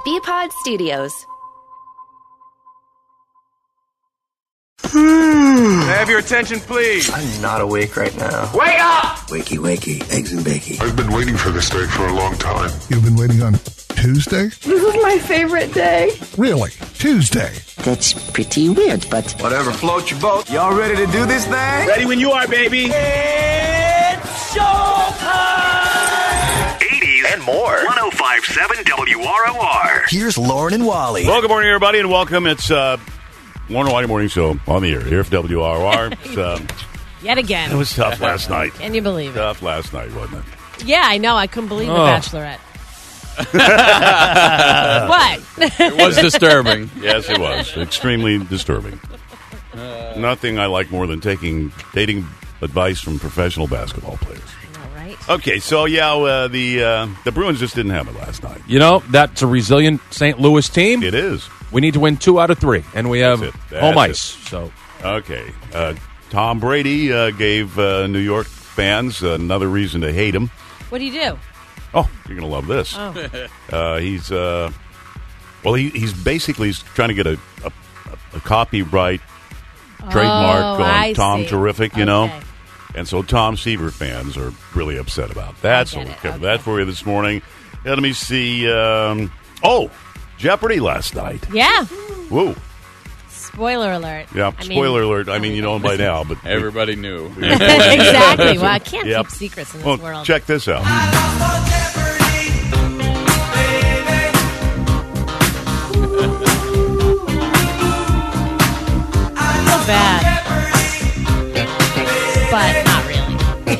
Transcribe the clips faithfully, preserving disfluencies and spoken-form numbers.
B-Pod Studios. May I have your attention, please? I'm not awake right now. Wake up! Wakey, wakey, eggs and bakey. I've been waiting for this day for a long time. You've been waiting on Tuesday? This is my favorite day. Really? Tuesday? That's pretty weird, but... Whatever floats your boat. Y'all ready to do this thing? Ready when you are, baby. It's showtime! eighties and more. one oh five point seven W R O R. Here's Lauren and Wally. Well, good morning, everybody, and welcome. It's uh, Lauren and Wally Morning Show on the air here for W R O R. It's, um, Yet again. It was tough last night. Can you believe it? Tough last night, wasn't it? Yeah, I know. I couldn't believe Oh. The Bachelorette. What? It was disturbing. Yes, it was. Extremely disturbing. Nothing I like more than taking dating advice from professional basketball players. All right. Okay, so yeah, uh, the uh, the Bruins just didn't have it last night. You know, that's a resilient Saint Louis team. It is. We need to win two out of three, and we have That's it. That's home it. ice. So, Okay. Uh, Tom Brady uh, gave uh, New York fans another reason to hate him. What do you do? Oh, you're going to love this. Oh. Uh, he's, uh, well, he, he's basically he's trying to get a, a, a copyright trademark Oh, on I Tom see. Terrific, you know? Okay. And so Tom Seaver fans are really upset about that. So get we it. covered Okay. that for you this morning. Yeah, let me see. Um, oh, Jeopardy last night. Yeah. Whoa. Spoiler alert. Yeah, I mean- spoiler alert. I mean, you know him by now, but everybody knew. Exactly. Well, I can't Yep. keep secrets in this Well, world. check this out. So bad. But not really.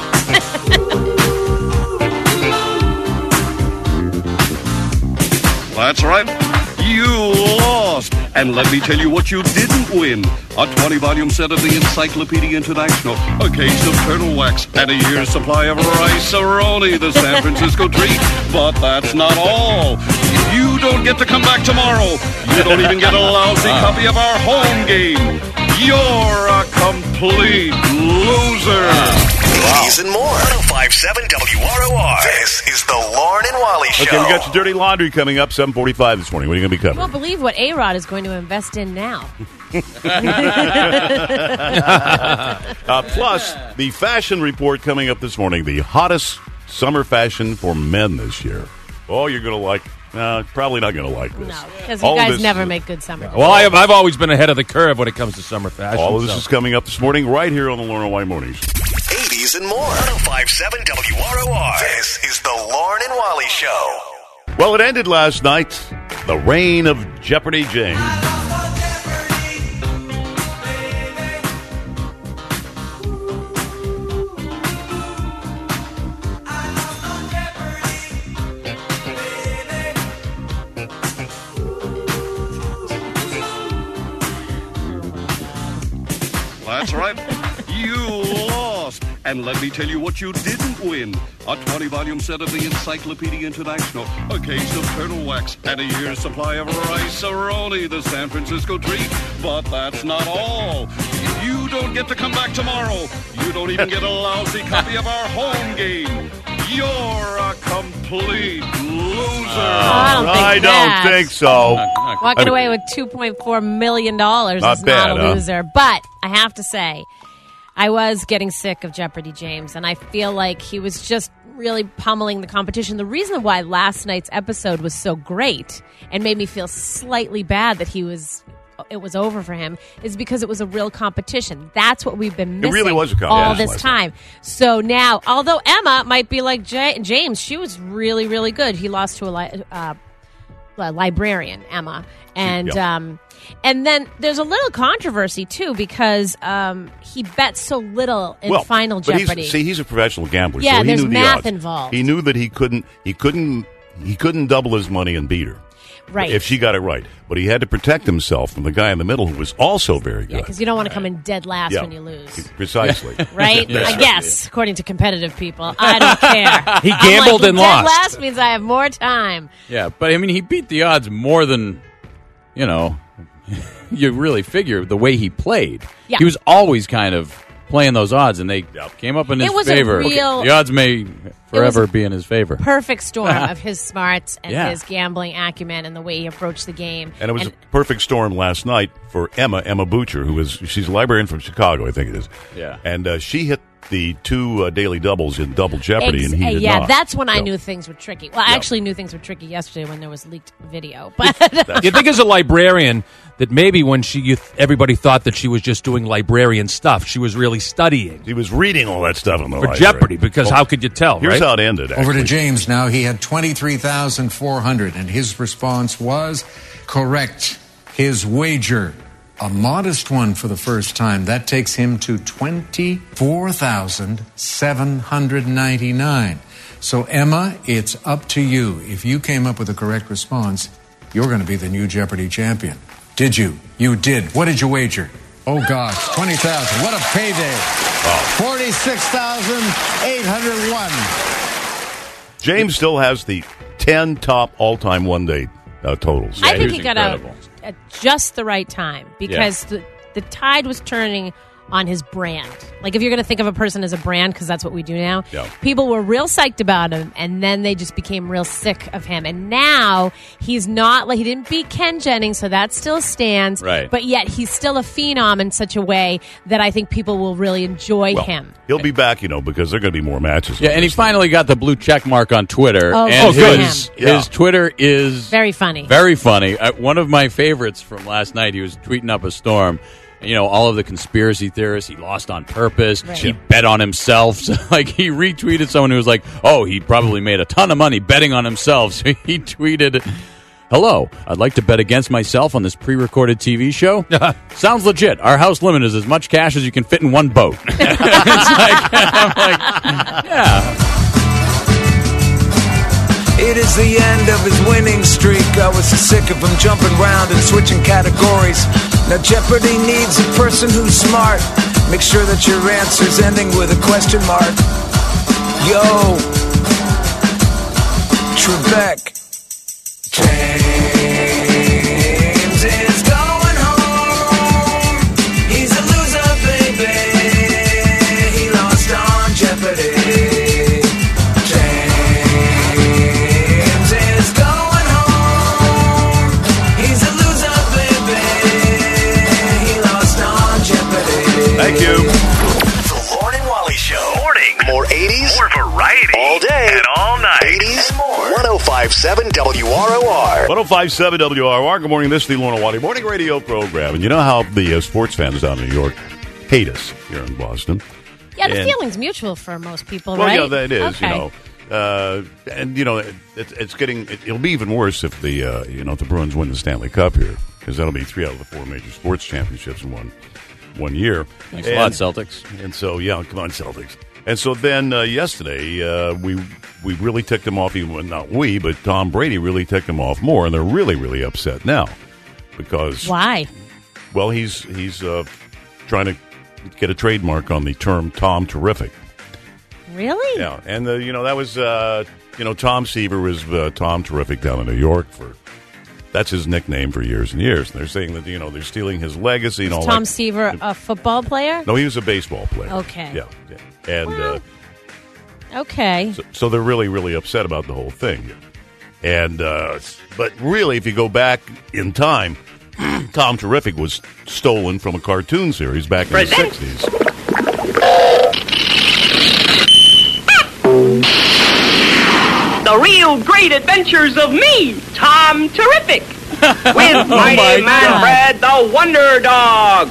That's right. You lost. And let me tell you what you didn't win. A twenty-volume set of the Encyclopedia International, a case of turtle wax, and a year's supply of rice-a-roni, the San Francisco treat. But that's not all. You don't get to come back tomorrow. You don't even get a lousy copy of our home game. You're a complete loser. eighties and more. one oh five point seven W R O R. This is the Lauren and Wally Show. Okay, we got your dirty laundry coming up, seven forty-five this morning. What are you going to be You covering? won't believe what A-Rod is going to invest in now. uh, plus, the fashion report coming up this morning. The hottest summer fashion for men this year. Oh, you're going to like... No, probably not going to like this. No, because you All guys this- never make good summer. well, I have, I've always been ahead of the curve when it comes to summer fashion. All of this so. is coming up this morning right here on the Lauren and Wally Morning Show. eighties and more. one oh five point seven W R O R. This is the Lauren and Wally Show. Well, it ended last night. The reign of Jeopardy James. That's right. You lost. And let me tell you what you didn't win. A twenty-volume set of the Encyclopedia International, a case of turtle wax, and a year's supply of rice-a-roni, the San Francisco treat. But that's not all. You don't get to come back tomorrow. You don't even get a lousy copy of our home game. You're a complete loser. I don't think I that. don't think so. Walking away with two point four million dollars Not is bad, not a huh? loser. But I have to say, I was getting sick of Jeopardy James, and I feel like he was just really pummeling the competition. The reason why last night's episode was so great and made me feel slightly bad that he was... it was over for him is because it was a real competition. That's what we've been missing really was a all competition this last time. So now, although Emma might be like J- James, she was really, really good. He lost to a, li- uh, a librarian, Emma. And Yeah. um, and then there's a little controversy, too, because um, he bet so little in well, Final but Jeopardy. He's, see, he's a professional gambler. Yeah, so he there's knew the math odds. involved. He knew that he couldn't. He couldn't. He couldn't double his money and beat her. Right. If she got it right. But he had to protect himself from the guy in the middle who was also very Yeah, good. because you don't want to come in dead last Yeah. when you lose. Precisely. Right? Yes. I guess, according to competitive people. I don't care. He I'm gambled like, and dead lost. last means I have more time. Yeah, but I mean, he beat the odds more than, you know, you really figure the way he played. Yeah. He was always kind of playing those odds, and they came up in his It was a favor. real- The odds may forever be in his favor. Perfect storm of his smarts and Yeah. his gambling acumen and the way he approached the game. And it was a perfect storm last night for Emma, Emma Butcher, who is, she's a librarian from Chicago, I think it is. Yeah. And uh, she hit the two uh, daily doubles in Double Jeopardy, Ex- and he did yeah, not. that's when I So- knew things were tricky. Well, I Yeah. actually knew things were tricky yesterday when there was leaked video. But You think as a librarian that maybe when she you th- everybody thought that she was just doing librarian stuff, she was really studying. He was reading all that stuff in the For library. Jeopardy, because Well, how could you tell, Here's right? how it ended, actually. Over to James now. He had twenty-three thousand four hundred, and his response was correct. His wager, a modest one for the first time, that takes him to twenty-four thousand seven hundred ninety-nine. So, Emma, it's up to you. If you came up with the correct response, you're going to be the new Jeopardy champion. Did you? You did. What did you wager? Oh, gosh, twenty thousand. What a payday. forty-six thousand eight hundred one. James still has the ten top all-time one-day uh, totals. I think he got out at just the right time because Yeah. the, the tide was turning on his brand. Like if you're going to think of a person as a brand, because that's what we do now, Yeah. people were real psyched about him, and then they just became real sick of him. And now he's not like he didn't beat Ken Jennings, so that still stands. Right. But yet he's still a phenom in such a way that I think people will really enjoy Well, him. He'll be back, you know, because there are going to be more matches. Yeah, and he finally got the blue check mark on Twitter. Oh, and good for his, him. Yeah. his Twitter is Very funny. Very funny. Uh, one of my favorites from last night, he was tweeting up a storm. And, you know, all of the conspiracy theorists, he lost on purpose. Right. He bet on himself. So, like, he retweeted someone who was like, oh, he probably made a ton of money betting on himself. So he tweeted, hello, I'd like to bet against myself on this pre-recorded T V show. Sounds legit. Our house limit is as much cash as you can fit in one boat. It's like, I'm like, yeah. It is the end of his winning streak. I was sick of him jumping around and switching categories. Now Jeopardy needs a person who's smart. Make sure that your answer's ending with a question mark. Yo, Trebek. James is going home. He's a loser, baby. He lost on Jeopardy. Thank you. The Lauren and Wally Show. Morning. More eighties. More variety. All day. And all night. eighties and more. one oh five point seven W R O R. one oh five point seven W R O R. Good morning. This is the Lauren and Wally Morning Radio Program. And you know how the uh, sports fans down in New York hate us here in Boston. Yeah, the And- feeling's mutual for most people, Well, right? yeah, that is, Okay. you know. Uh, and, you know, it, it's it's getting, it, it'll be even worse if the, uh, you know, if the Bruins win the Stanley Cup here. Because that'll be three out of the four major sports championships in one one year. Thanks a lot, Celtics. And so, yeah, come on, Celtics. And so then uh, yesterday, uh, we we really ticked them off, even not we, but Tom Brady really ticked them off more, and they're really, really upset now. Because... Why? Well, he's, he's uh, trying to get a trademark on the term Tom Terrific. Really? Yeah, and the, you know that was uh, you know Tom Seaver was uh, Tom Terrific down in New York for that's his nickname for years and years. And they're saying that you know they're stealing his legacy and all. Tom that. Seaver a football player? No, he was a baseball player. Okay. Yeah, yeah. and Well, uh, Okay. so, so they're really really upset about the whole thing. And uh, but really, if you go back in time, Tom Terrific was stolen from a cartoon series back in Present. the sixties. The real great adventures of me, Tom Terrific, with Mighty my Man God. Fred, the Wonder Dog.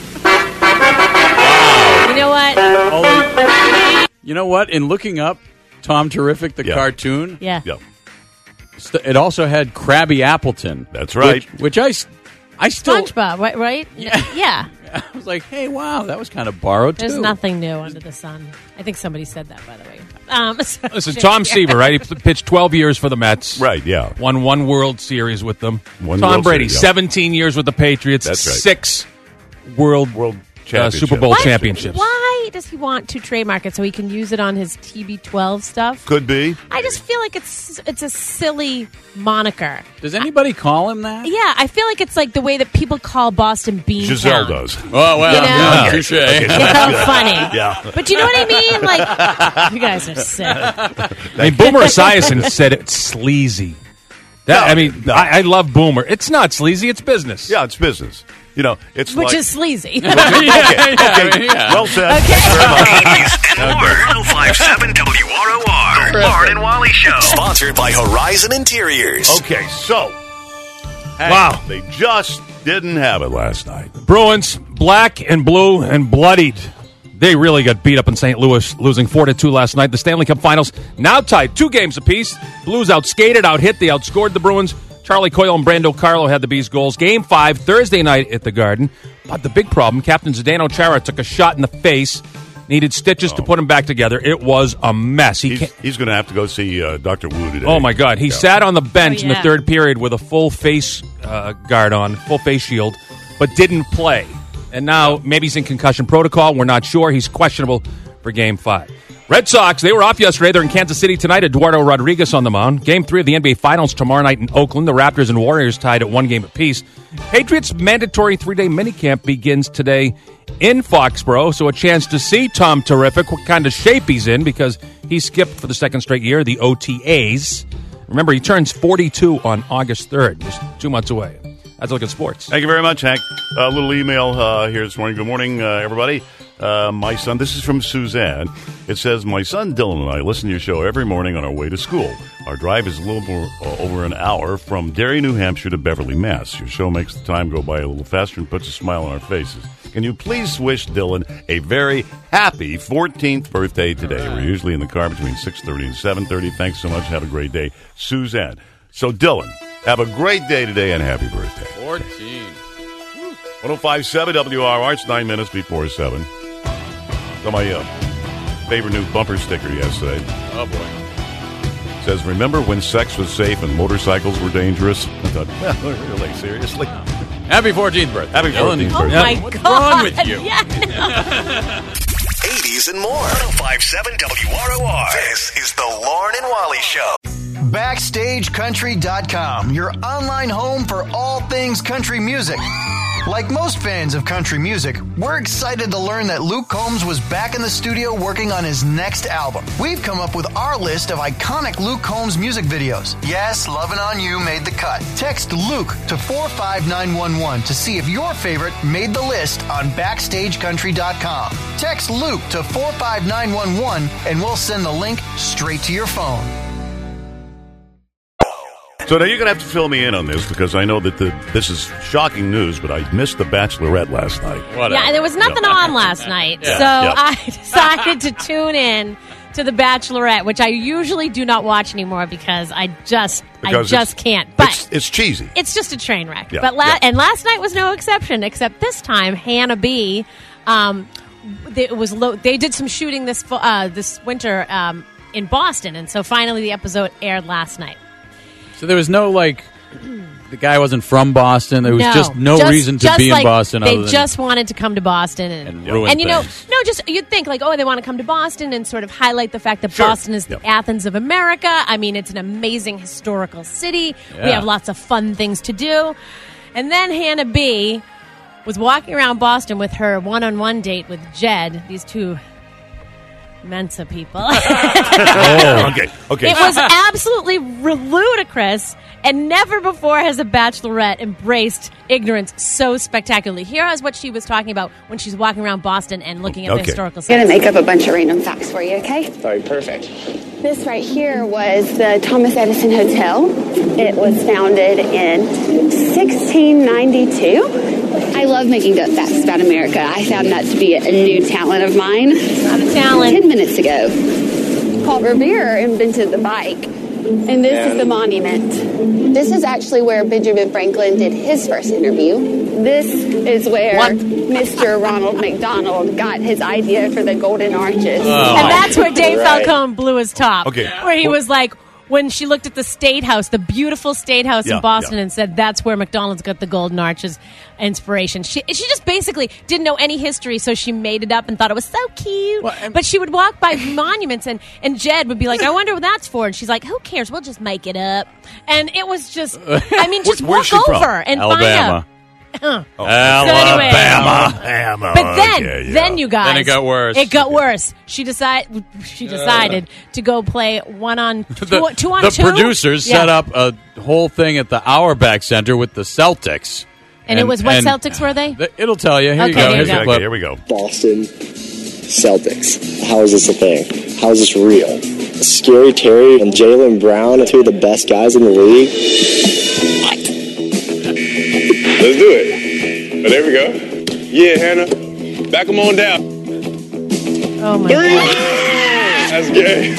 You know what? You know what? In looking up Tom Terrific, the Yeah. cartoon, Yeah. Yeah, st- it also had Krabby Appleton. That's right. Which, which I, s- I still... SpongeBob, right? right? Yeah. I was like, hey, wow, that was kind of borrowed, There's too. nothing new under the sun. I think somebody said that, by the way. Um, so- Listen, Tom Seaver, right? He p- pitched twelve years for the Mets. right. Yeah. Won one World Series with them. One Tom World Brady, Series, yeah. seventeen years with the Patriots. That's right. Six World World uh, Championship. Super Bowl What? championships. Why does he want to trademark it so he can use it on his T B twelve stuff? Could be. I just feel like it's it's a silly moniker. Does anybody call him that? Yeah, I feel like it's like the way that people call Boston Beantown. Giselle does. Oh, well, You know? yeah, touche. Okay. It's so funny. Yeah. But you know what I mean? Like, you guys are sick. I mean, Boomer Esiason said it's sleazy. That, No, I mean, no. I, I love Boomer. It's not sleazy. It's business. Yeah, it's business. You know, it's Which like... is sleazy. okay, okay. yeah. Well said. Okay. Thanks very much. eighties and more. one oh five point seven W R O R. The Lauren and Wally Show. Sponsored by Horizon Interiors. Okay, so... Wow. They just didn't have it last night. Bruins, black and blue and bloodied. They really got beat up in Saint Louis, losing four to two last night. The Stanley Cup Finals now tied two games apiece. Blues outskated, out-hit. They outscored the Bruins. Charlie Coyle and Brando Carlo had the Bees goals. Game five, Thursday night at the Garden. But the big problem, Captain Zdeno Chara took a shot in the face. Needed stitches Oh. to put him back together. It was a mess. He He's, he's going to have to go see uh, Doctor Wu today. Oh, my God. He Yeah. sat on the bench Oh, in the yeah. third period with a full face uh, guard on, full face shield, but didn't play. And now maybe he's in concussion protocol. We're not sure. He's questionable for Game five. Red Sox, they were off yesterday. They're in Kansas City tonight. Eduardo Rodriguez on the mound. Game three of the N B A Finals tomorrow night in Oakland. The Raptors and Warriors tied at one game apiece. Patriots' mandatory three-day minicamp begins today in Foxborough, so a chance to see Tom Terrific, what kind of shape he's in, because he skipped for the second straight year, the O T As. Remember, he turns forty-two on August third, just two months away. That's a look at sports. Thank you very much, Hank. A little email uh, here this morning. Good morning, uh, everybody. Uh, my son, this is from Suzanne. It says, my son Dylan and I listen to your show every morning on our way to school. Our drive is a little more, uh, over an hour from Derry, New Hampshire to Beverly, Mass. Your show makes the time go by a little faster and puts a smile on our faces. Can you please wish Dylan a very happy fourteenth birthday today? We're usually in the car between six thirty and seven thirty. Thanks so much. Have a great day. Suzanne. So, Dylan, have a great day today and happy birthday. fourteen. one oh five point seven W R R. It's nine minutes before seven. So my uh, favorite new bumper sticker yesterday. Oh, boy. Says, remember when sex was safe and motorcycles were dangerous? I thought, well, really, seriously? Happy fourteenth birthday. Happy fourteenth Oh, birthday. my What's God. wrong with you? Yeah. eighties and more. one oh five point seven W R O R. This is the Lauren and Wally Show. Backstage Country dot com, your online home for all things country music. Like most fans of country music, we're excited to learn that Luke Combs was back in the studio working on his next album. We've come up with our list of iconic Luke Combs music videos. Yes, Lovin' On You made the cut. Text Luke to four five nine one one to see if your favorite made the list on Backstage Country dot com. Text Luke to four five nine one one and we'll send the link straight to your phone. So now you're going to have to fill me in on this because I know that the, this is shocking news, but I missed The Bachelorette last night. Whatever. Yeah, there was nothing on last night, Yeah. so Yeah. I decided to tune in to The Bachelorette, which I usually do not watch anymore because I just Because I just it's- can't. But It's, it's cheesy. it's just a train wreck. Yeah, But la- yeah. and last night was no exception, except this time Hannah B. Um, they, it was lo- they did some shooting this fu- uh, this winter um, in Boston, and so finally the episode aired last night. So there was no, like, the guy wasn't from Boston. There was No, just no just- reason to just be like in Boston. They other than, just wanted to come to Boston and, And ruin and you know, things. no, just you'd think like, oh, they want to come to Boston and sort of highlight the fact that Sure. Boston is Yep. the Athens of America. I mean, it's an amazing historical city. We Yeah. have lots of fun things to do. And then Hannah B. was walking around Boston with her one-on-one date with Jed. These two Mensa people. Oh, okay, okay. It was absolutely ludicrous, and never before has a bachelorette embraced ignorance so spectacularly. Here is what she was talking about when she's walking around Boston and looking at Okay. the historical I'm going sites. to make up a bunch of random facts for you, okay? All right, perfect. This right here was the Thomas Edison Hotel. It was founded in sixteen ninety-two. I love making up facts about America. I found that to be a new talent of mine. Not a talent. Ten minutes ago. Paul Revere invented the bike. And this is the monument. This is actually where Benjamin Franklin did his first interview. This is where What? Mister Ronald McDonald got his idea for the Golden Arches. And that's where Dave Right. Falcone blew his top. Okay. Where he Well- was like, when she looked at the State House, the beautiful State House Yeah, in Boston, yeah. and said that's where McDonald's got the golden arches inspiration. She she just basically didn't know any history, so she made it up and thought it was so cute. But she would walk by monuments, and, and Jed would be like, I wonder what that's for. And she's like, who cares? We'll just make it up. And it was just, I mean, just Where- where's walk she from? over and Alabama. find out. Oh. Alabama. Alabama. But then, Okay, yeah. then you guys, Then it got worse. It got worse. She decided. She decided to go play one on two, The, two on the two. producers Yeah. set up a whole thing at the Auerbach Center with the Celtics. and, it was what and Celtics were they? th- It'll tell you. Here you Okay, go. here Here's you a go. clip. Okay, here we go. Boston Celtics. How is this a thing? How is this real? Scary Terry and Jaylen Brown, two of the best guys in the league. Let's do it. Oh, there we go. Yeah, Hannah. Back them on down. Oh my Three. God. That's gay.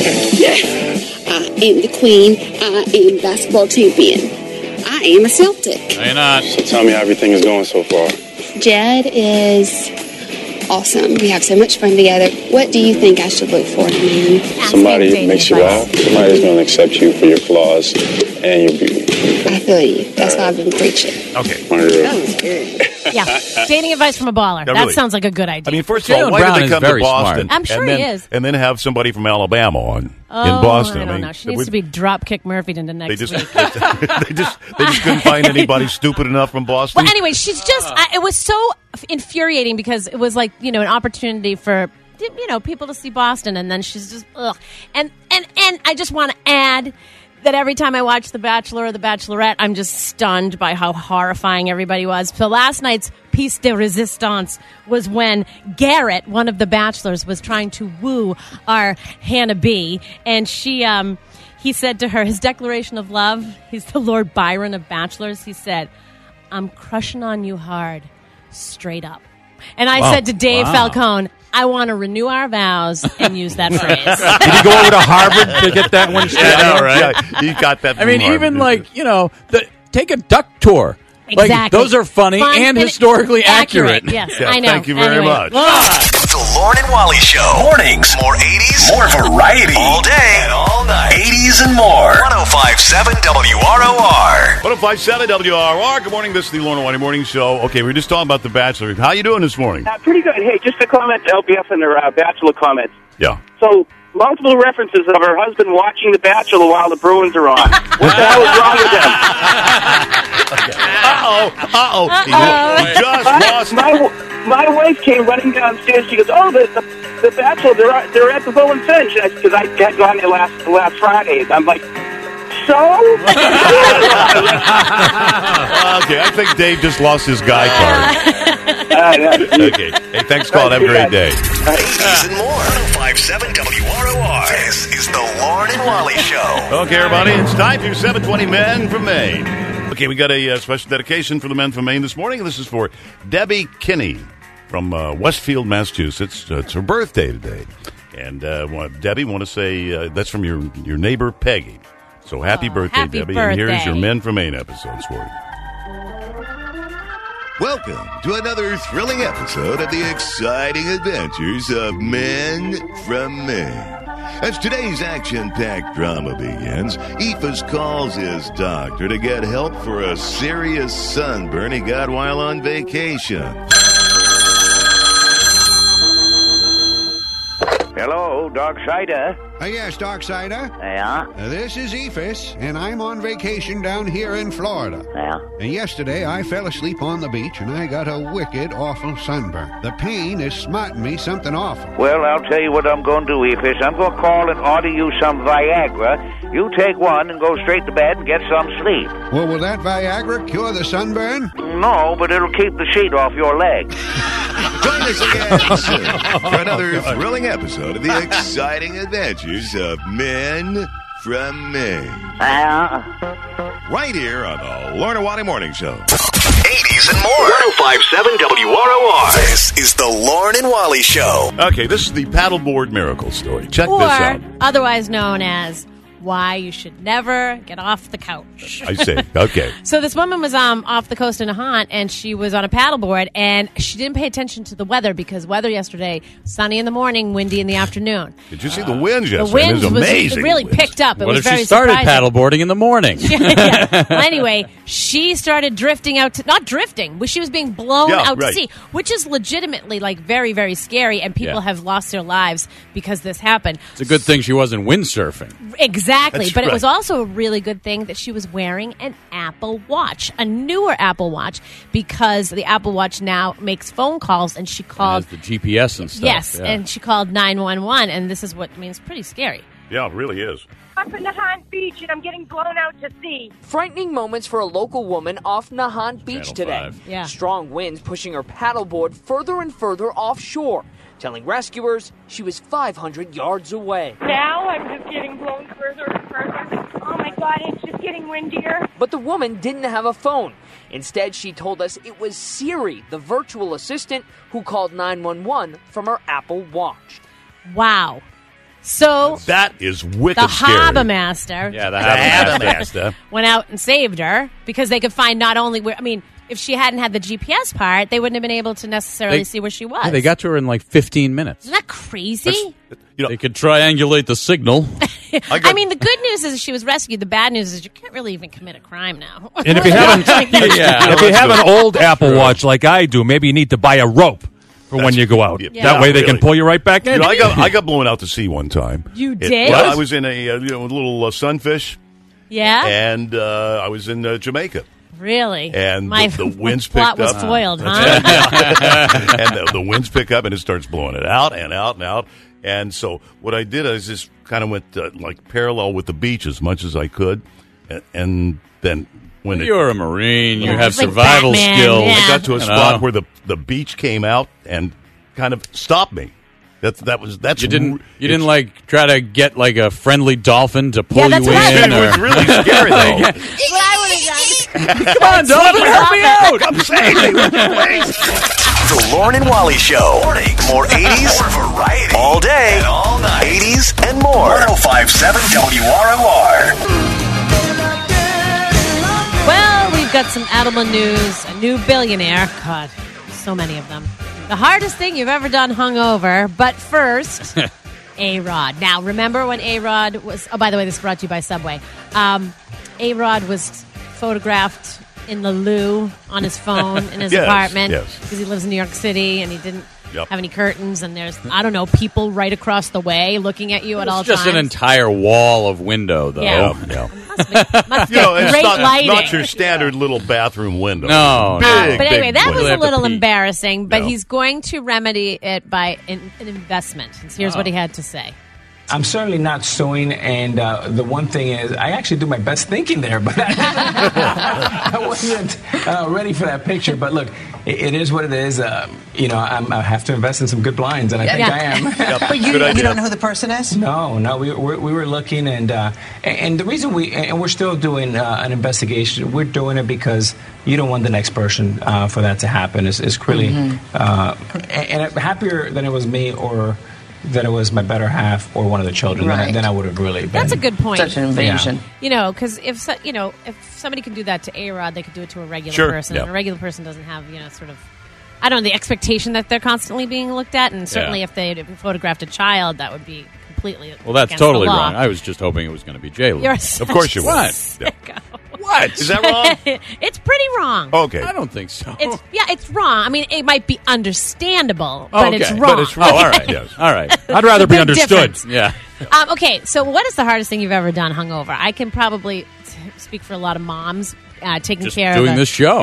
Yes, I am the queen. I am basketball champion. I am a Celtic. No, you're not. So tell me how everything is going so far. Jed is awesome. We have so much fun together. What do you think I should look for in a man? Somebody that makes you laugh. Somebody that's going to accept you for your flaws and your beauty. I feel you. That's why I've been preaching. Okay. That was good. Yeah, dating advice from a baller. Yeah, that really. sounds like a good idea. I mean, first of all, Jaylen why Brown did they is come to very Boston? smart. I'm sure and then, he is. And then have somebody from Alabama on oh, in Boston. I don't mean, know. She we- needs to be drop-kick Murphy'd into next They just, week. they just, they just couldn't find anybody stupid enough from Boston. Well, anyway, she's just. I, it was so infuriating because it was like you know an opportunity for you know people to see Boston, and then she's just ugh. And and and I just want to add that every time I watch The Bachelor or The Bachelorette, I'm just stunned by how horrifying everybody was. So last night's piece de resistance was when Garrett, one of the bachelors, was trying to woo our Hannah B, and she um he said to her his declaration of love. He's the Lord Byron of bachelors. He said, I'm crushing on you hard, straight up. And I Wow. said to Dave Wow. Falcone, I want to renew our vows and use that phrase. Did he go over to Harvard to get that one straight? Yeah, right. Yeah, he got that. I mean, from even Harvard. like, you know, the, take a duck tour. Like, Exactly. those are funny Fun and and historically accurate. Yes, Yeah, I know. thank you very Anyway. much. The Lauren and Wally Show. Mornings. More eighties. More variety. All day and all night. eighties and more. one oh five point seven W R O R. one oh five point seven W R O R. Good morning. This is the Lauren and Wally Morning Show. Okay, we were just talking about The Bachelor. How you doing this morning? Uh, pretty good. Hey, just a comment to L B F and their uh, Bachelor comments. Yeah. So, multiple references of her husband watching The Bachelor while the Bruins are on. What the hell is wrong with them? Uh-oh. Uh-oh. He Uh-oh. just my, lost. My, my wife came running downstairs. She goes, oh, the, the, the Bachelor, they're, at- they're at the Bull and Finch. Because I had gone there last, last Friday. I'm like, so? Okay, I think Dave just lost his guy card. Okay. Hey, thanks, Colin. Have a great day. eighties and more. one oh five point seven W R O R. This is the Lauren and Wally Show. Okay, everybody, it's time for your seven twenty Men from Maine. Okay, we got a uh, special dedication for the men from Maine this morning. This is for Debbie Kinney from uh, Westfield, Massachusetts. Uh, it's her birthday today. And uh, want- Debbie, want to say uh, that's from your, your neighbor, Peggy. So happy birthday, happy Debbie. And here's birthday. your Men from Maine episodes for you. Welcome to another thrilling episode of the exciting adventures of Men from Maine. As today's action-packed drama begins, Ephus calls his doctor to get help for a serious sunburn he got while on vacation. Hello, Darksider. Uh, yes, Darksider. Yeah? Uh, this is Ephus, and I'm on vacation down here in Florida. Yeah? And yesterday I fell asleep on the beach, and I got a wicked, awful sunburn. The pain is smarting me something awful. Well, I'll tell you what I'm going to do, Ephus. I'm going to call and order you some Viagra. You take one and go straight to bed and get some sleep. Well, will that Viagra cure the sunburn? No, but it'll keep the sheet off your leg. Join us again soon for another thrilling episode of the exciting adventures of Men from Maine. Uh, Right here on the Lorna Wally Morning Show. eighties and more. one oh five point seven W R O R. This is the Lauren and Wally Show. Okay, this is the paddleboard miracle story. Check or this out. otherwise known as why you should never get off the couch. I see. Okay. So this woman was um, off the coast in Nahant, and she was on a paddleboard, and she didn't pay attention to the weather because weather yesterday, sunny in the morning, windy in the afternoon. Did you see the winds The yesterday? wind It was was amazing. it really winds. picked up. It What was if very she started surprising. paddleboarding in the morning? yeah. Well, anyway, she started drifting out to, not drifting, but she was being blown Yeah, out right. to sea, which is legitimately like very, very scary, and people Yeah. have lost their lives because this happened. It's a good thing she wasn't windsurfing. Exactly. That's but it was right. also a really good thing that she was wearing an Apple Watch, a newer Apple Watch, because the Apple Watch now makes phone calls, and she called. Has the G P S and stuff. Yes, yeah. and she called nine one one, and this is what I mean, it's pretty scary. Yeah, it really is. Up in Nahant Beach, and I'm getting blown out to sea. Frightening moments for a local woman off Nahant Beach Channel today. five. Yeah. Strong winds pushing her paddleboard further and further offshore, telling rescuers she was five hundred yards away. Now I'm just getting blown further and further. Oh my God, it's just getting windier. But the woman didn't have a phone. Instead, she told us it was Siri, the virtual assistant, who called nine one one from her Apple Watch. Wow. So That is wicked the scary. Harbour Master Yeah, the Harbour Master. went out and saved her because they could find not only where, I mean, if she hadn't had the G P S part, they wouldn't have been able to necessarily They- see where she was. Yeah, they got to her in like fifteen minutes. Isn't that crazy? they could triangulate the signal. I, mean, the good news is she was rescued. The bad news is you can't really even commit a crime now. And if you haven't, Yeah. if you have an old Apple Watch like I do, maybe you need to buy a rope for when you go out. Yeah. That way they Really. can pull you right back in. You know, I got I got blown out to sea one time. You It- did? well, I was in a uh, you know, little uh, sunfish, Yeah? and uh, I was in uh, Jamaica. Really? And My the, the winds plot picked was up. foiled, huh? and the, the winds pick up, and it starts blowing it out and out and out. And so what I did is just kind of went uh, like parallel with the beach as much as I could, and, and then when it, You're a Marine. You Yeah, have it's like survival Batman, skills. yeah. I got to a You spot know. where the the beach came out and kind of stopped me. That that was that's You didn't. r- You didn't it's- like try to get like a friendly dolphin to pull Yeah, that's you what I in. did. It was or- really scary though. What I would have done. Come on, dolphin, help me out! Come save me, please. The Lauren and Wally Show. Mornings. More eighties. More variety. All day. And all night. eighties and more. one oh five point seven W R O R. Well, we've got some Adelman news. A new billionaire. God, so many of them. The hardest thing you've ever done hungover. But first, A-Rod. Now, remember when A-Rod was... Oh, by the way, this is brought to you by Subway. Um, A-Rod was photographed in the loo on his phone in his Yes, apartment yes. because he lives in New York City and he didn't Yep. have any curtains, and there's, I don't know, people right across the way looking at you at all It's just times. an entire wall of window, though. Yeah. Yeah. Must be, must be You know, it's great not, lighting. not your standard little bathroom window. No, big, no. But anyway, big that window. was They a have to little pee. embarrassing, but No. he's going to remedy it by an, an investment. And here's Oh. what he had to say. I'm certainly not suing, and uh, the one thing is, I actually do my best thinking there, but I, I wasn't uh, ready for that picture. But look, it, it is what it is. Uh, you know, I'm, I have to invest in some good blinds, and I think Yeah. I am. Yep. But you, Good idea. you don't know who the person is? No, no, we, we, we were looking, and, uh, and and the reason we and we're still doing uh, an investigation. We're doing it because you don't want the next person uh, for that to happen. Is is really uh, and, and happier than it was me or that it was my better half or one of the children. Then, I, Right. then I would have really been. That's a good point. Such an invasion. You know, because if so, you know if somebody can do that to A-Rod, they could do it to a regular Sure, person. yeah. And a regular person doesn't have, you know, sort of, I don't know, the expectation that they're constantly being looked at. And certainly Yeah. if they had photographed a child, that would be completely Well, that's against totally the law. wrong. I was just hoping it was going to be J-Lo. You're Of course you What? was. Yeah. What? Is that wrong? It's pretty wrong. Okay. I don't think so. It's yeah, it's wrong. I mean, it might be understandable, but okay. it's wrong. But it's wrong. Oh, all right. Yes. All right. I'd rather be Big understood. difference. Yeah. Um, okay, so what is the hardest thing you've ever done hungover? I can probably t- speak for a lot of moms uh, taking Just care doing of a, this show.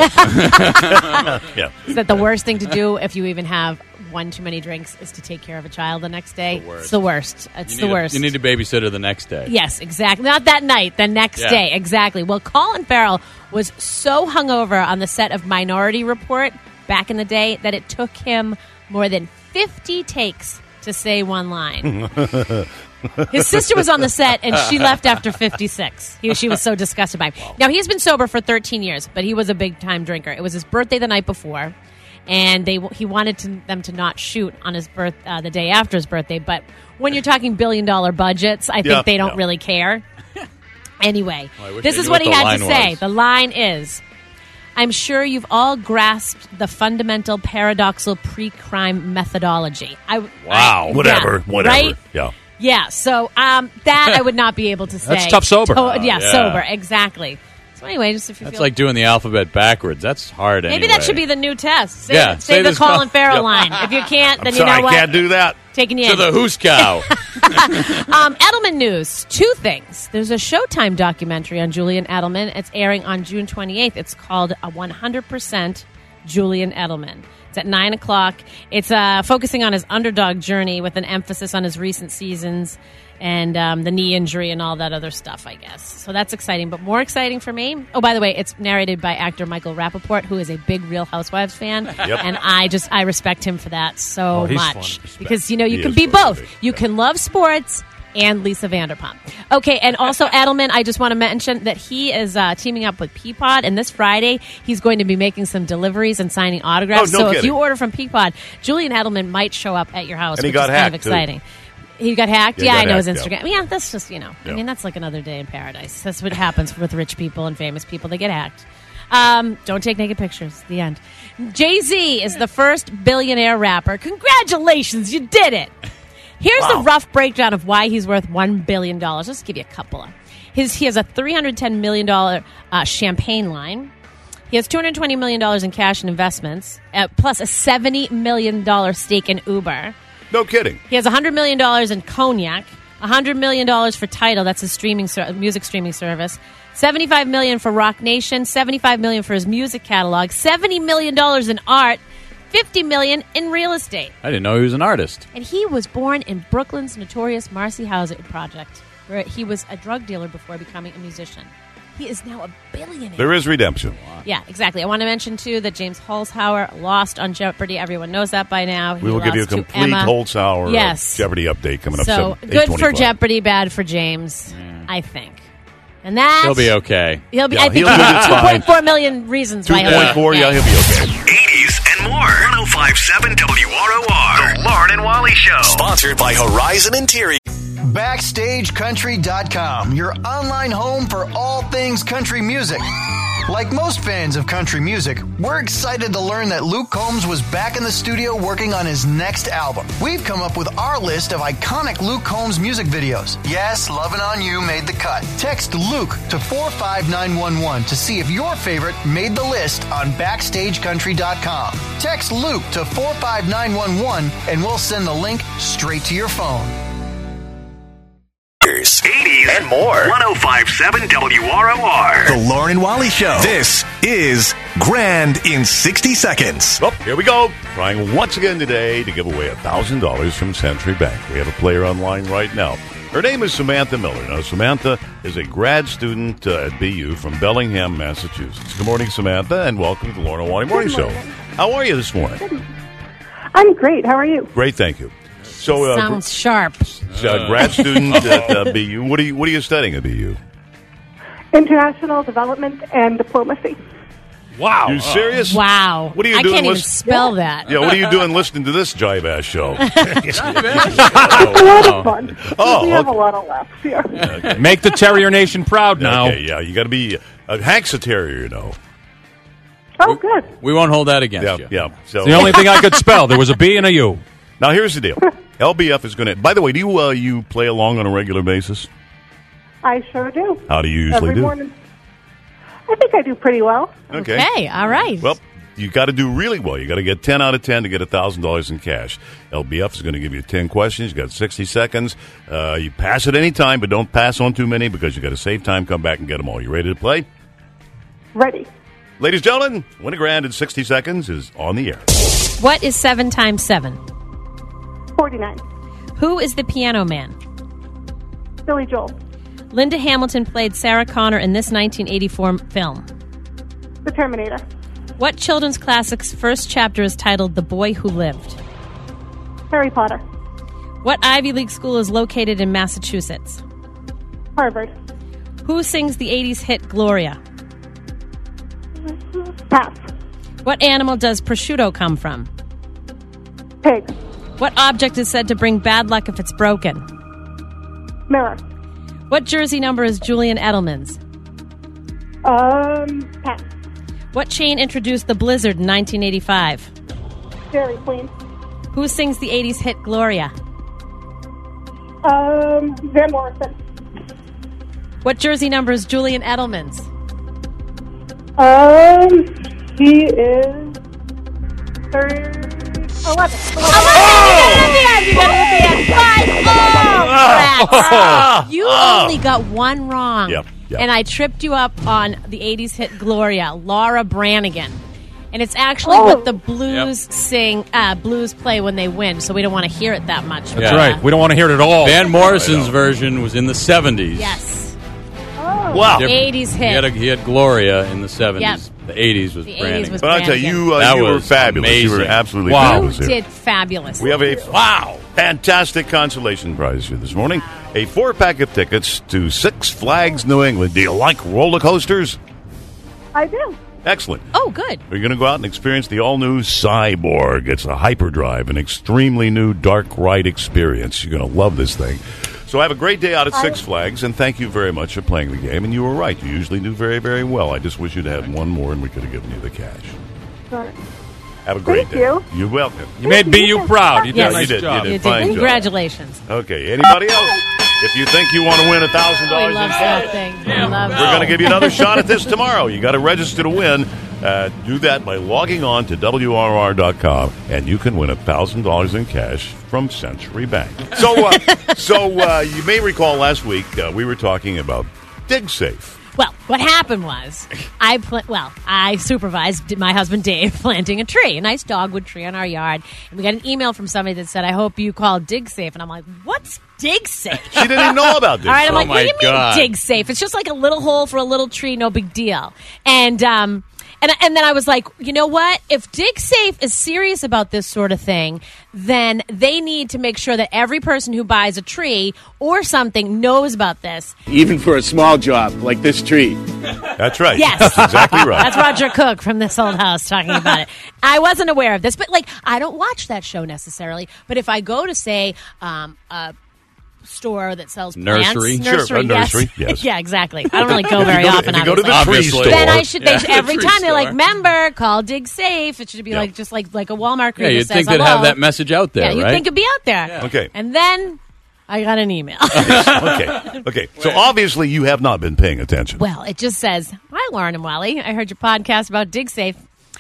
Yeah. Is that the worst thing to do if you even have one too many drinks is to take care of a child the next day? The worst. It's the worst. It's You the need a- worst. you need a babysitter the next day. Yes, exactly. Not that night, the next Yeah. day. Exactly. Well, Colin Farrell was so hungover on the set of Minority Report back in the day that it took him more than fifty takes to say one line. His sister was on the set, and she left after fifty-six. He, she was so disgusted by him. Now, he's been sober for thirteen years, but he was a big-time drinker. It was his birthday the night before, and they he wanted to, them to not shoot on his birth uh, the day after his birthday. But when you're talking billion-dollar budgets, I think Yeah, they don't yeah. really care. Anyway, Oh, I wish this I is knew what what he the had line to say. was. The line is, I'm sure you've all grasped the fundamental paradoxal pre-crime methodology. I, Wow. I- Whatever. yeah, Whatever. Right? Yeah. Yeah, so um, that I would not be able to say. That's tough sober. To- Oh, yeah, yeah. sober, exactly. So anyway, just if you That's feel... like doing the alphabet backwards. That's hard Maybe anyway. that should be the new test. Say, Yeah, say, say the this Colin call- Farrell Yep. line. If you can't, then I'm you sorry, know what? I can't do that. Taking you To in. the Who's Cow. um, Edelman news. Two things. There's a Showtime documentary on Julian Edelman. It's airing on June twenty-eighth. It's called a one hundred percent Julian Edelman. It's at nine o'clock. It's uh, focusing on his underdog journey with an emphasis on his recent seasons and um, the knee injury and all that other stuff, I guess. So that's exciting. But more exciting for me, oh, by the way, it's narrated by actor Michael Rappaport, who is a big Real Housewives fan. Yep. And I just, I respect him for that so Oh, he's much. fun. Because, you know, you He can is be fun. both. You can love sports and Lisa Vanderpump. Okay, and also Edelman, I just want to mention that he is uh, teaming up with Peapod, and this Friday he's going to be making some deliveries and signing autographs. Oh, no so if kidding. you order from Peapod, Julian Edelman might show up at your house, And he which got is kind of hacked, too. exciting. He got hacked? Yeah, Yeah, he I got know his hacked, Instagram. Yeah. that's just, you know, Yeah. I mean, that's like another day in paradise. That's what happens with rich people and famous people. They get hacked. Um, don't take naked pictures. The end. Jay-Z is the first billionaire rapper. Congratulations, you did it. Here's Wow. the rough breakdown of why he's worth one billion dollars. Let's give you a couple of. His, he has a three hundred ten million dollars uh, champagne line. He has two hundred twenty million dollars in cash and investments, uh, plus a seventy million dollars stake in Uber. No kidding. He has one hundred million dollars in cognac, one hundred million dollars for Tidal, that's his streaming ser- music streaming service, seventy-five million dollars for Rock Nation, seventy-five million dollars for his music catalog, seventy million dollars in art, fifty million dollars in real estate. I didn't know he was an artist. And he was born in Brooklyn's notorious Marcy Housing Project, where he was a drug dealer before becoming a musician. He is now a billionaire. There is redemption. Yeah, exactly. I want to mention, too, that James Holzhauer lost on Jeopardy. Everyone knows that by now. He We will give you a lost to complete Emma. Holzhauer uh, Yes. Jeopardy update coming up. So, seven- good for eight twenty-five. Jeopardy, bad for James, I think. And that's... He'll be okay. He'll be, Yeah, I think he'll do just two fine. point four million reasons why he'll two be point four, okay. yeah, he'll be okay. eighties and more. one oh five point seven W R O R. The Lauren and Wally Show. Sponsored by Horizon Interior. Backstage Country dot com, your online home for all things country music. Like most fans of country music, we're excited to learn that Luke Combs was back in the studio working on his next album. We've come up with our list of iconic Luke Combs music videos. Yes, Lovin' On You made the cut. Text Luke to four five nine one one to see if your favorite made the list on Backstage Country dot com. Text Luke to four five nine one one and we'll send the link straight to your phone. eighties and more. one oh five point seven W R O R. The Lauren and Wally Show. This is Grand in sixty seconds. Well, here we go. Trying once again today to give away one thousand dollars from Century Bank. We have a player online right now. Her name is Samantha Miller. Now, Samantha is a grad student uh, at B U from Bellingham, Massachusetts. Good morning, Samantha, and welcome to the Lauren and Wally Morning Show. How are you this morning? I'm great. How are you? Great, thank you. So, uh, Sounds sharp. gr- uh, grad student at uh, B U. What are you What are you studying at B U? International development and diplomacy. Wow. You serious? Wow. What are you I doing? can't even listen- spell that. Yeah, what are you doing listening to this jive ass show? It's a lot of fun. Oh, we have okay. a lot of laughs here. Make the Terrier Nation proud now. Okay, yeah, you got to be a Hank's a terrier, you know. Oh, good. We won't hold that against Yeah, you. yeah. So It's the only thing I could spell. There was a B and a U. now here's the deal. L B F is going to. By the way, do you uh, you play along on a regular basis? I sure do. How do you usually Every do? morning. I think I do pretty well. Okay. Okay, all right. Well, you got to do really well. You got to get ten out of ten to get one thousand dollars in cash. L B F is going to give you ten questions. You got sixty seconds. Uh, you pass at any time, but don't pass on too many because you got to save time. Come back and get them all. You ready to play? Ready. Ladies and gentlemen, Win a Grand in sixty seconds is on the air. What is seven times seven? forty-nine. Who is the Piano Man? Billy Joel. Linda Hamilton played Sarah Connor in this nineteen eighty-four film. The Terminator. What children's classic's first chapter is titled The Boy Who Lived? Harry Potter. What Ivy League school is located in Massachusetts? Harvard. Who sings the eighties hit Gloria? Pass. What animal does prosciutto come from? Pig. What object is said to bring bad luck if it's broken? Mirror. What jersey number is Julian Edelman's? Um, pass. What chain introduced the Blizzard in nineteen eighty-five? Dairy Queen. Who sings the eighties hit Gloria? Um, Van Morrison. What jersey number is Julian Edelman's? Um, he is third. Eleven. Oh! You got it at the end. Five. Oh, Brett. Oh. You Oh. only got one wrong. Yep, yep. And I tripped you up on the eighties hit Gloria, Laura Branigan. And it's actually Oh. what the Blues sing, uh, Blues play when they win, so we don't want to hear it that much. That's Yeah. right. We don't want to hear it at all. Van Morrison's version was in the seventies. Yes. Oh. Wow. eighties hit. He had, a, he had Gloria in the seventies. Yep. The eighties was The Brannigan. eighties was But I tell you, you, uh, That you were was fabulous. You were amazing. absolutely Wow. fabulous You here. did fabulous. We have a wow, fantastic consolation prize here this morning. A four-pack of tickets to Six Flags New England. Do you like roller coasters? I do. Excellent. Oh, good. We're going to go out and experience the all-new Cyborg. It's a hyperdrive, an extremely new dark ride experience. You're going to love this thing. So have a great day out at Six Flags, and thank you very much for playing the game. And you were right. You usually do very, very well. I just wish you'd had one more, and we could have given you the cash. Sorry. Have a great Thank day. you. You're welcome. You made B U proud. You did Yes. a nice you did. job. You You did. did. Fine job. Congratulations. Okay. Anybody else? If you think you want to win a thousand Oh, he dollars in loves cash, that thing. He loves we're going to give you another shot at this tomorrow. You got to register to win. Uh, do that by logging on to W R R dot com, and you can win a thousand dollars in cash from Century Bank. So, uh, so uh, you may recall last week uh, we were talking about DigSafe. Well, what happened was, I pl- well, I supervised my husband Dave planting a tree, a nice dogwood tree in our yard, and we got an email from somebody that said, "I hope you call DigSafe," and I'm like, "What's DigSafe?" She didn't even know about DigSafe. All right, I'm Oh like, "What my do you God. mean DigSafe? It's just like a little hole for a little tree, no big deal." And um, and and then I was like, you know what? If DigSafe is serious about this sort of thing, then they need to make sure that every person who buys a tree or something knows about this. Even for a small job like this tree. That's right. Yes. That's exactly right. That's Roger Cook from This Old House talking about it. I wasn't aware of this, but like I don't watch that show necessarily. But if I go to say um, a store that sells plants, Nursery? Sure, nursery, a nursery, yes, yes. yeah, exactly. I don't really go If you very go to- often. if you go to the obviously. tree store, then I should. They Yeah. should every Tree time they're like, store. "Member, call Dig Safe." It should be like just like like a Walmart Yeah, creator you'd says, think they'd "Hello." have that message out there, Yeah, you'd right? think it'd be out there. Okay. And then I got an email. okay. Okay. So obviously you have not been paying attention. Well, it just says, "Hi, Lauren and Wally. I heard your podcast about DigSafe,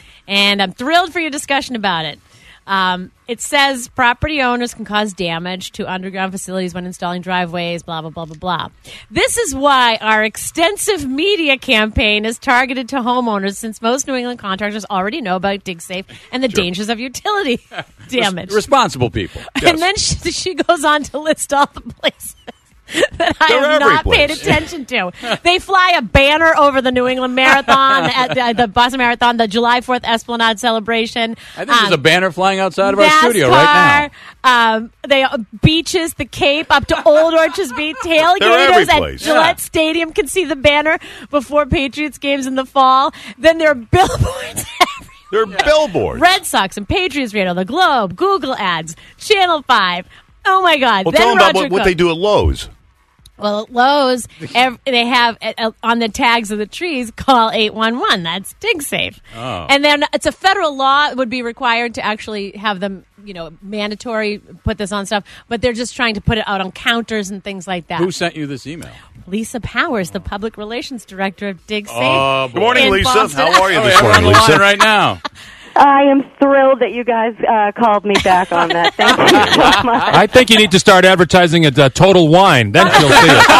and I'm thrilled for your discussion about it. Um, it says property owners can cause damage to underground facilities when installing driveways, blah, blah, blah, blah, blah. This is why our extensive media campaign is targeted to homeowners, since most New England contractors already know about DigSafe and the dangers of utility damage." Responsible people. And then she, she goes on to list all the places that I They're have every not paid place. attention to. They fly a banner over the New England Marathon, at the, the Boston Marathon, the July fourth Esplanade celebration. I think there's a banner flying outside of our NASCAR, studio right now. Um, they uh, beaches, the Cape, up to Old Orchards Beach, They're tailgaters every at place. Gillette Yeah. Stadium can see the banner before Patriots games in the fall. Then there are billboards. They're billboards. Red Sox and Patriots Radio, the Globe, Google ads, Channel five. Oh my God! Well, then tell them Roger about what, what Cook. they do at Lowe's. Well, at Lowe's, ev- they have uh, uh, on the tags of the trees, call eight one one. That's DigSafe. Oh. And then it's a federal law that would be required to actually have them, you know, mandatory, put this on stuff. But they're just trying to put it out on counters and things like that. Who sent you this email? Lisa Powers, the public relations director of DigSafe. Oh, boy. Good morning, in Lisa. Boston. How are you Oh, this yeah, we're on morning, the Lisa? line right now. I am thrilled that you guys uh, called me back on that. Thank you so much. I think you need to start advertising at uh, Total Wine. Then she'll see it.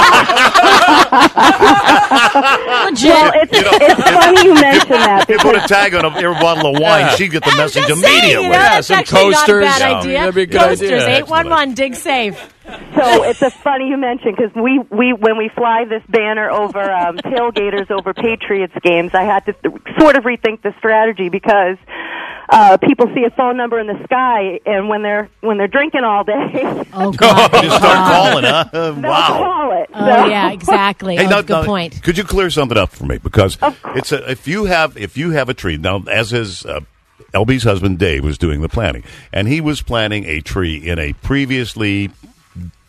Well, it's, it's funny you mention that. You put a tag on every bottle of wine, Yeah. she'd get the message Just immediately. saying, you know, Yeah, that's some actually coasters. not a bad Yeah, idea. that'd be a good Coasters, idea. eight one one, DigSafe. So it's a funny you mention because we, we when we fly this banner over um, tailgaters over Patriots games, I had to th- sort of rethink the strategy because uh, people see a phone number in the sky, and when they're when they're drinking all day, Oh, God. Just start calling, huh? Uh, they'll wow. call it. Oh, So- yeah, exactly. Hey, oh, now, good now, point. Could you clear something up for me? Because it's a, if you have if you have a tree now, as his uh, L B's husband Dave was doing the planting, and he was planting a tree in a previously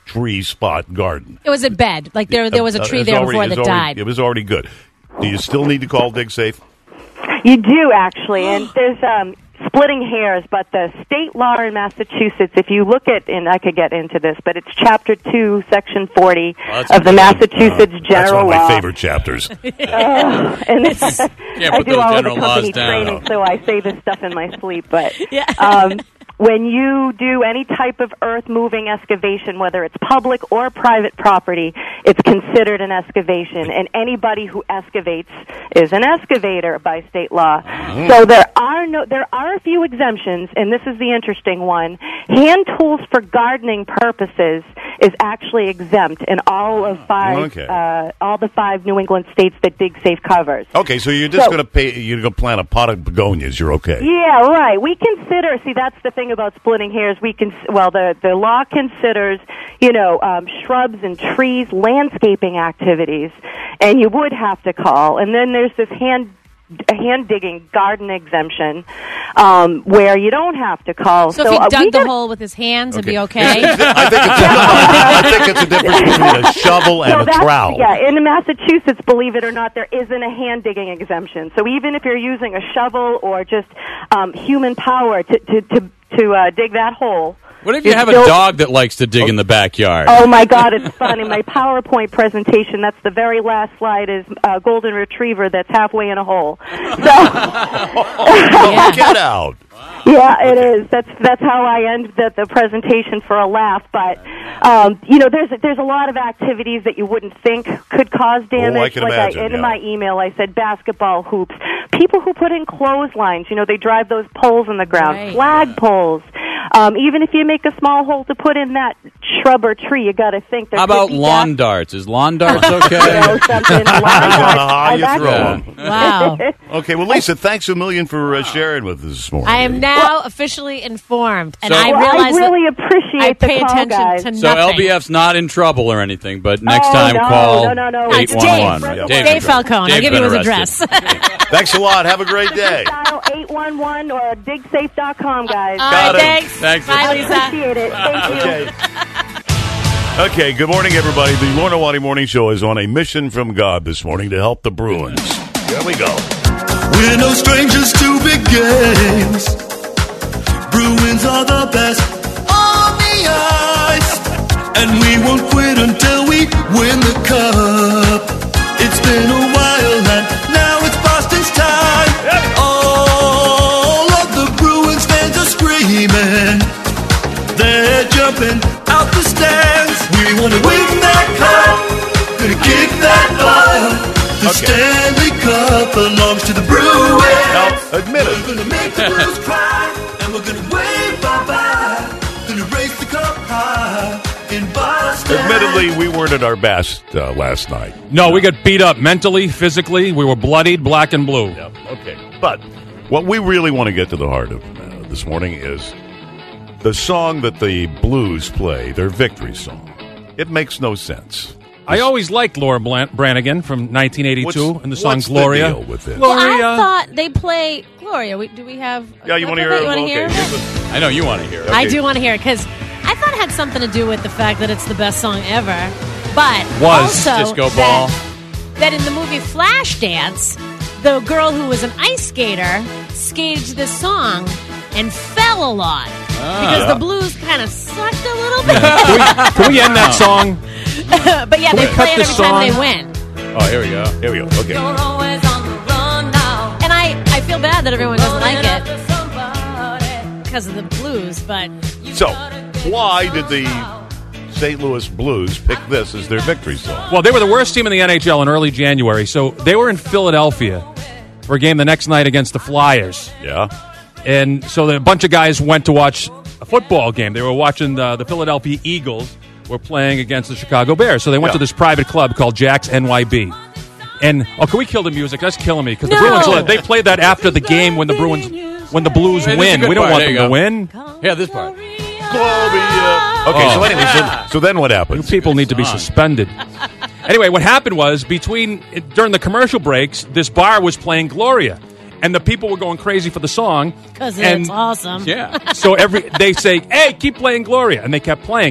tree spot garden. It was a bed. Like there, there was a Uh, tree it's there already- before it's that already- died. It was already good. Do you still need to call DigSafe? You do, actually, and there's um, splitting hairs, but the state law in Massachusetts, if you look at, and I could get into this, but it's Chapter two, Section forty Oh, that's of the good. Massachusetts Uh, General That's one of my Law. favorite chapters. Uh, and Can't I put do those all of the general laws company down. training, so I say this stuff in my sleep. But um, when you do any type of earth-moving excavation, whether it's public or private property, it's considered an excavation, and anybody who excavates is an excavator by state law. Mm. So there are no, there are a few exemptions, and this is the interesting one. Hand tools for gardening purposes is actually exempt in all of five, Okay. uh, all the five New England states that DigSafe covers. Okay, so you're just So- going to pay. You're going to plant a pot of begonias. You're okay. Yeah, right. We consider. See, that's the thing about splitting hairs. We can. Well, the the law considers, you know, um, shrubs and trees, landscaping activities, and you would have to call. And then there's this hand hand digging garden exemption, um, where you don't have to call. So, if he uh, dug we the got- hole with his hands, it'd be okay. I think it's I think it's a difference between a shovel and So a that's- trowel. Yeah, in Massachusetts, believe it or not, there isn't a hand digging exemption. So even if you're using a shovel or just um, human power to to to, to uh, dig that hole. What if you you're have a still- dog that likes to dig in the backyard? Oh my God, it's fun. In my PowerPoint presentation, that's the very last slide is a golden retriever that's halfway in a hole. Oh, get out. Yeah, it is. That's that's how I end the, the presentation for a laugh. But um, you know, there's there's a lot of activities that you wouldn't think could cause damage. Oh, I can like imagine, I, in yeah. my email, I said basketball hoops. People who put in clotheslines, you know, they drive those poles in the ground, Right. flag poles. Um, even if you make a small hole to put in that shrub or tree, you got to think. there How could about be lawn darts? Is lawn darts okay? You know, something. Lawn darts. you I've throw actually- 'em. Wow. Okay, well, Lisa, thanks a million for uh, sharing with us this morning. I am now officially informed, and So- I Well, I realize really that appreciate I the pay call, attention guys. to So nothing. L B F's not in trouble or anything, but next Oh, time no, call no, no, no. No, it's eight one one. Dave. Right? Dave Dave's right. Falcone. I'll Dave's give you been his arrested. address. Thanks a lot. Have a great day. Dial eight one one or dig safe dot com, guys. All Got right, it. thanks. Thanks. Bye, I Lisa. appreciate it. Thank you. Okay. Okay, good morning, everybody. The Lorna Wadi Morning Show is on a mission from God this morning to help the Bruins. Here we go. We're no strangers to big games. Bruins are the best on the ice. And we won't quit until we win the cup. It's been a while and now it's Boston's time. All of the Bruins fans are screaming. They're jumping out the stands. We want to win that cup. Gonna kick that butt. The Okay. Stanley Cup belongs to the Bruins. Now, admit it. We're gonna make the Bruins cry, and we're gonna wave bye-bye. Gonna raise the cup high in Boston. Admittedly, we weren't at our best uh, last night. No, we got beat up mentally, physically. We were bloodied, black and blue. Yep. Okay. But what we really want to get to the heart of uh, this morning is the song that the Blues play, their victory song. It makes no sense. I always liked Laura Blan- Branigan from nineteen eighty-two What's- and the song what's the Gloria. deal with this? Well, Gloria. I thought they play Gloria. We, do we have? Yeah, you want to hear You it? want to Okay, hear here's it? the- I know you want to hear it. I do want to hear it because I thought it had something to do with the fact that it's the best song ever. But Was also Disco Ball. That, that in the movie Flashdance, the girl who was an ice skater skated this song and fell a lot because yeah. the blues kind of sucked a little bit. Can we, can we end that song? But yeah, Can they we play cut it this every time they song? win. Oh, here we go. Here we go. Okay. And I, I feel bad that everyone doesn't like it because of the blues, but So, why did the Saint Louis Blues pick this as their victory song? Well, they were the worst team in the N H L in early January, so they were in Philadelphia for a game the next night against the Flyers. Yeah. And so a bunch of guys went to watch a football game. They were watching the, the Philadelphia Eagles were playing against the Chicago Bears. So they went Yeah. to this private club called Jack's N Y B. And, oh, can we kill the music? That's killing me. Because the No. Bruins, they played that after the game when the Bruins, when the Blues Yeah, this is a win. good We don't part. want There them you to go. win. Yeah, this part. Gloria. Okay, so Oh. anyway, so, so then what happened? You people need to be song. suspended. Anyway, what happened was between during the commercial breaks, this bar was playing Gloria, and the people were going crazy for the song. because And it's awesome. Yeah. so every they say, "Hey, keep playing Gloria," and they kept playing it.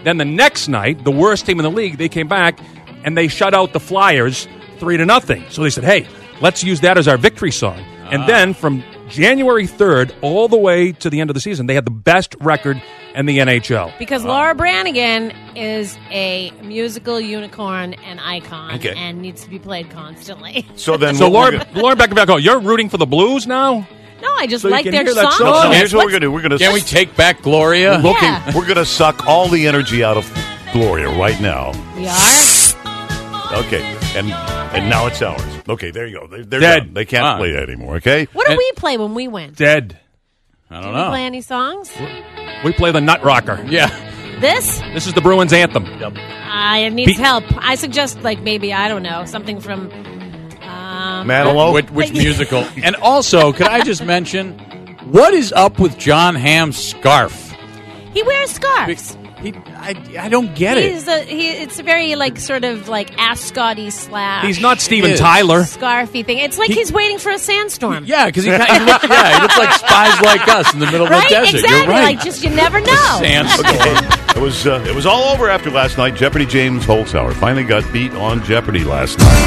Then the next night, the worst team in the league, they came back and they shut out the Flyers three to nothing. So they said, hey, let's use that as our victory song. Ah. And then from January third all the way to the end of the season, they had the best record in the N H L. Because Laura Branigan is a musical unicorn and icon Okay. and needs to be played constantly. So then, so what Lauren, Lauren Beckenbacco, you're rooting for the Blues now? No, I just So you like can their hear that song. song. No, here's what we're What's- going to do. We're going to Can we take back Gloria? We're, looking, Yeah. we're going to suck all the energy out of Gloria right now. We are? Okay, and and now it's ours. Okay, there you go. They're, they're Dead. done. They can't Ah. play that anymore. Okay. What do we play when we win? Dead. I Do don't we know. play any songs? We play the Nut Rocker. Yeah. This? This is the Bruins anthem. Uh, it needs Be- help. I suggest, like, maybe, I don't know, something from... Um, Manilow? Which, which musical? And also, could I just mention, what is up with John Hamm's scarf? He wears scarves. He, I, I don't get He's it. a, he, it's a very, like, sort of, like, ascot-y slash... He's not Steven He is. Tyler. Scarfy thing. It's like He- he's waiting for a sandstorm. Yeah, because he, kinda- he, look, yeah, he looks like Spies Like Us in the middle of Right? the desert. Exactly. You're right. Like, just, you never know. Sandstorm. It was uh, it was all over after last night. Jeopardy James Holzhauer finally got beat on Jeopardy last night.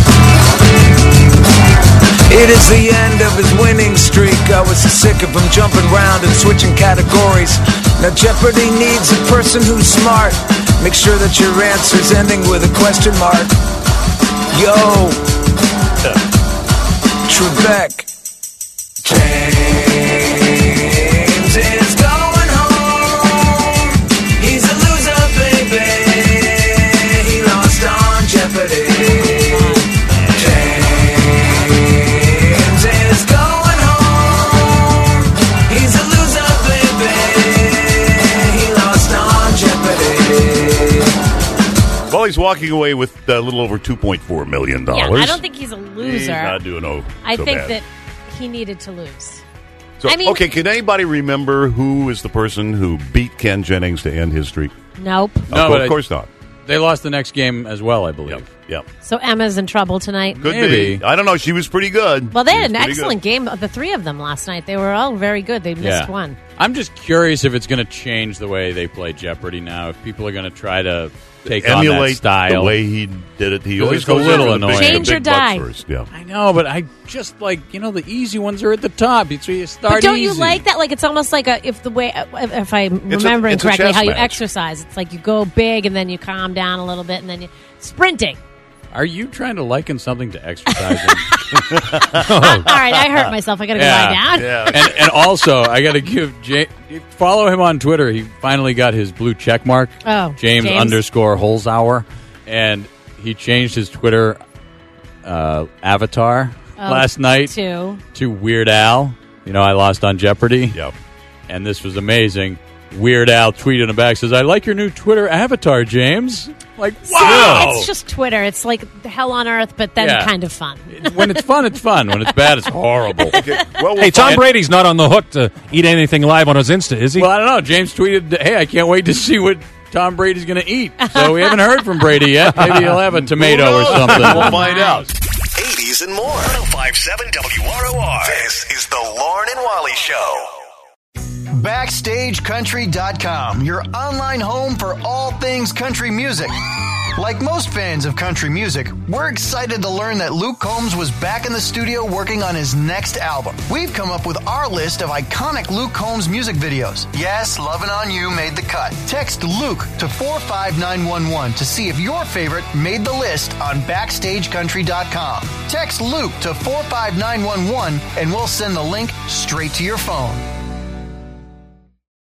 It is the end of his winning streak. I was sick of him jumping around and switching categories. Now Jeopardy needs a person who's smart. Make sure that your answer's ending with a question mark. Yo, Trebek. James is going home. He's a loser, baby. He lost on Jeopardy. James is going home. He's a loser, baby. He lost on Jeopardy. Well, he's walking away with a little over two point four million dollars. Yeah, I don't think he's a loser. He's not doing no. I so think bad. that he needed to lose. So, I mean- okay, can anybody remember who is the person who beat Ken Jennings to end his streak? Nope. No, of, but of I- course not. They lost the next game as well, I believe. Yep. So Emma's in trouble tonight. Could Maybe. be. I don't know. She was pretty good. Well, they She had was an pretty excellent good. game, the three of them last night. They were all very good. They missed Yeah. one. I'm just curious if it's going to change the way they play Jeopardy now. If people are going to try to take on that Emulate style. the way he did it. He Because always it's a goes in little for the big- annoying. the Change big or bucks die. first, Yeah. I know, but I just like, you know, the easy ones are at the top. It's where you start But don't you easy. like that? Like, it's almost like a, if the way, if I'm It's a- remembering it's a correctly, chess how you match. exercise. It's like you go big and then you calm down a little bit and then you sprinting. Are you trying to liken something to exercising? All right, I hurt myself. I got to go lie down. And, and also, I got to give James, follow him on Twitter. He finally got his blue check mark. Oh, James, James. underscore Holzhauer. And he changed his Twitter uh, avatar Oh, last night to? to Weird Al. You know, I lost on Jeopardy. Yep. And this was amazing. Weird Al tweeted him back, says, I like your new Twitter avatar, James. Like, wow. It's just Twitter. It's like the hell on earth, but then Yeah. kind of fun. When it's fun, it's fun. When it's bad, it's horrible. Well, Hey, Tom Brady's not on the hook to eat anything live on his Insta, is he? Well, I don't know. James tweeted, hey, I can't wait to see what Tom Brady's going to eat. So we haven't heard from Brady yet. Maybe he'll have a tomato or something. We'll find out. eighties and more. one oh five point seven W R O R. This is the Lauren and Wally Show. Backstage Country dot com, your online home for all things country music. Like most fans of country music, we're excited to learn that Luke Combs was back in the studio working on his next album. We've come up with our list of iconic Luke Combs music videos. Yes, Lovin' On You made the cut. Text Luke to four five nine one one to see if your favorite made the list on Backstage Country dot com. Text Luke to four five nine one one and we'll send the link straight to your phone.